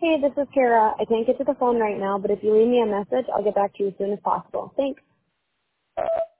Hey, this is Kara. I can't get to the phone right now, but if you leave me a message, I'll get back to you as soon as possible. Thanks.